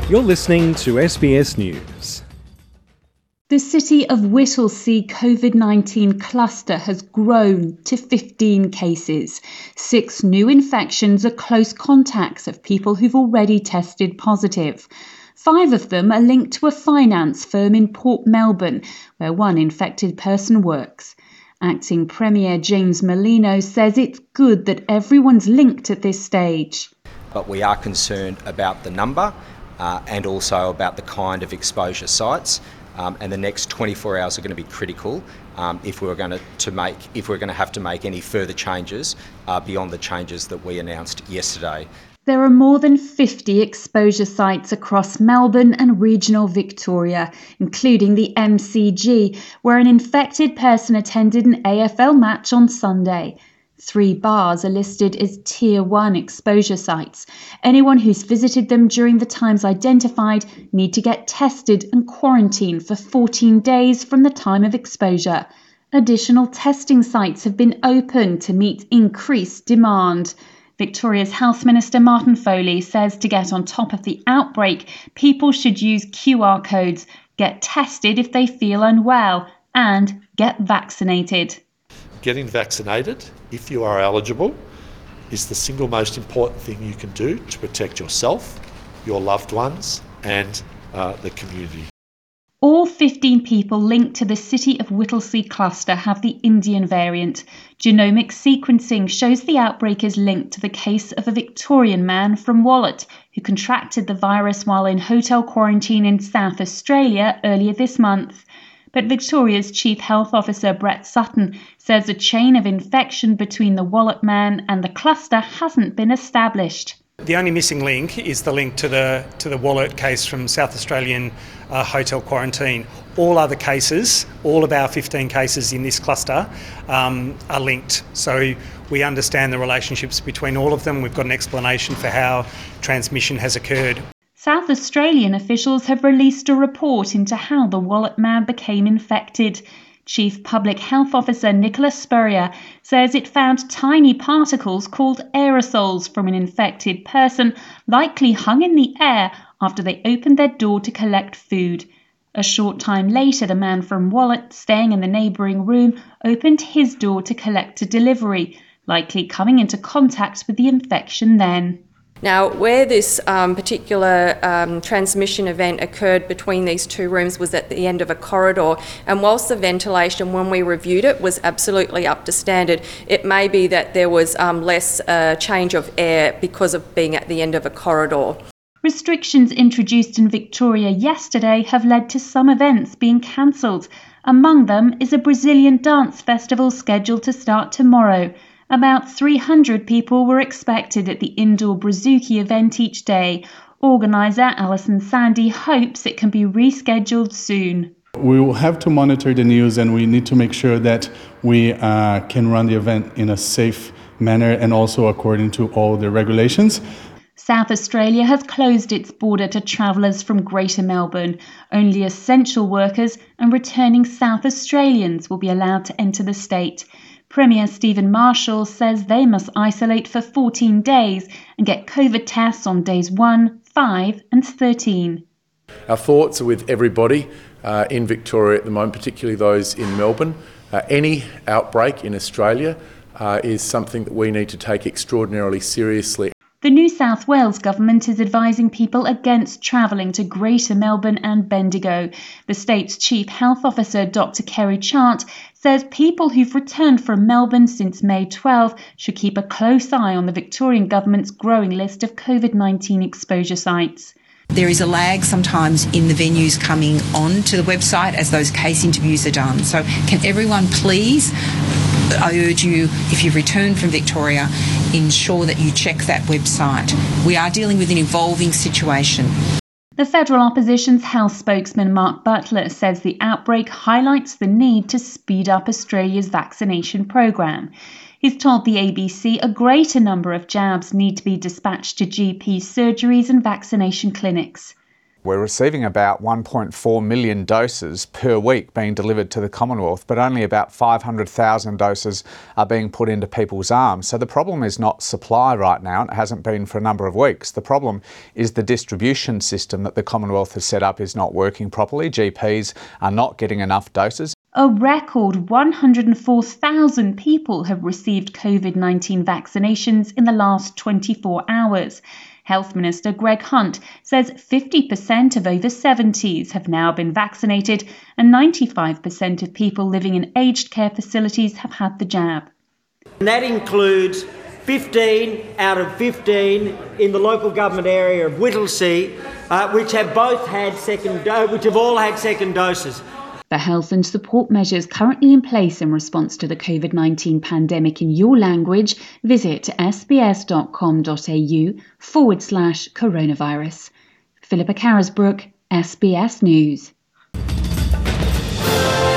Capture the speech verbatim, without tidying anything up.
You're listening to S B S News. The city of Whittlesea COVID nineteen cluster has grown to fifteen cases. Six new infections are close contacts of people who've already tested positive. Five of them are linked to a finance firm in Port Melbourne, where one infected person works. Acting Premier James Merlino says it's good that everyone's linked at this stage. But we are concerned about the number uh, and also about the kind of exposure sites. Um, and the next twenty-four hours are going to be critical um, if we're going to, to make if we're going to have to make any further changes uh, beyond the changes that we announced yesterday. There are more than fifty exposure sites across Melbourne and regional Victoria, including the M C G, where an infected person attended an A F L match on Sunday. Three bars are listed as Tier one exposure sites. Anyone who's visited them during the times identified need to get tested and quarantined for fourteen days from the time of exposure. Additional testing sites have been opened to meet increased demand. Victoria's Health Minister Martin Foley says to get on top of the outbreak, people should use Q R codes, get tested if they feel unwell, and get vaccinated. Getting vaccinated, if you are eligible, is the single most important thing you can do to protect yourself, your loved ones, and uh, the community. All fifteen people linked to the City of Whittlesea cluster have the Indian variant. Genomic sequencing shows the outbreak is linked to the case of a Victorian man from Wallet who contracted the virus while in hotel quarantine in South Australia earlier this month. But Victoria's Chief Health Officer Brett Sutton says a chain of infection between the Wallet man and the cluster hasn't been established. The only missing link is the link to the to the Wallet case from South Australian uh, hotel quarantine. All other cases, all of our fifteen cases in this cluster um, are linked. So we understand the relationships between all of them. We've got an explanation for how transmission has occurred. South Australian officials have released a report into how the Wallet man became infected. Chief Public Health Officer Nicholas Spurrier says it found tiny particles called aerosols from an infected person likely hung in the air after they opened their door to collect food. A short time later, the man from Wallet, staying in the neighbouring room, opened his door to collect a delivery, likely coming into contact with the infection then. Now, where this um, particular um, transmission event occurred between these two rooms was at the end of a corridor, and whilst the ventilation, when we reviewed it, was absolutely up to standard, it may be that there was um, less uh, change of air because of being at the end of a corridor. Restrictions introduced in Victoria yesterday have led to some events being cancelled. Among them is a Brazilian dance festival scheduled to start tomorrow. About three hundred people were expected at the indoor Brazuki event each day. Organiser Alison Sandy hopes it can be rescheduled soon. We will have to monitor the news, and we need to make sure that we uh, can run the event in a safe manner and also according to all the regulations. South Australia has closed its border to travellers from Greater Melbourne. Only essential workers and returning South Australians will be allowed to enter the state. Premier Stephen Marshall says they must isolate for fourteen days and get COVID tests on days one, five and thirteen. Our thoughts are with everybody uh, in Victoria at the moment, particularly those in Melbourne. Uh, any outbreak in Australia uh, is something that we need to take extraordinarily seriously. The New South Wales government is advising people against travelling to Greater Melbourne and Bendigo. The state's Chief Health Officer, Doctor Kerry Chant, says people who've returned from Melbourne since May twelfth should keep a close eye on the Victorian government's growing list of COVID nineteen exposure sites. There is a lag sometimes in the venues coming on to the website as those case interviews are done. So can everyone please, I urge you, if you've returned from Victoria, ensure that you check that website. We are dealing with an evolving situation. The Federal Opposition's health spokesman Mark Butler says the outbreak highlights the need to speed up Australia's vaccination program. He's told the A B C a greater number of jabs need to be dispatched to G P surgeries and vaccination clinics. We're receiving about one point four million doses per week being delivered to the Commonwealth, but only about five hundred thousand doses are being put into people's arms. So the problem is not supply right now, and it hasn't been for a number of weeks. The problem is the distribution system that the Commonwealth has set up is not working properly. G Ps are not getting enough doses. A record one hundred four thousand people have received COVID nineteen vaccinations in the last twenty-four hours. Health Minister Greg Hunt says fifty percent of over seventies have now been vaccinated and ninety-five percent of people living in aged care facilities have had the jab. And that includes fifteen out of fifteen in the local government area of Whittlesea, uh, which have both had second, do- which have all had second doses. For health and support measures currently in place in response to the COVID nineteen pandemic in your language, visit sbs.com.au forward slash coronavirus. Philippa Carisbrook, S B S News.